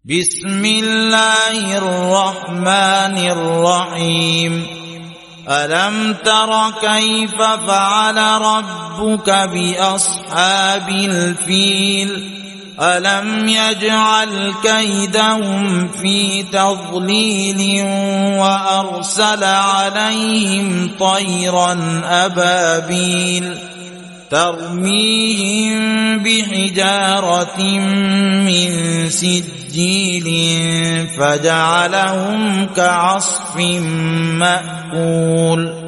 بسم الله الرحمن الرحيم ألم تر كيف فعل ربك بأصحاب الفيل ألم يجعل كيدهم في تضليل وأرسل عليهم طيرا أبابيل ترميهم بحجارة من سجيل فجعلهم كعصف مأكول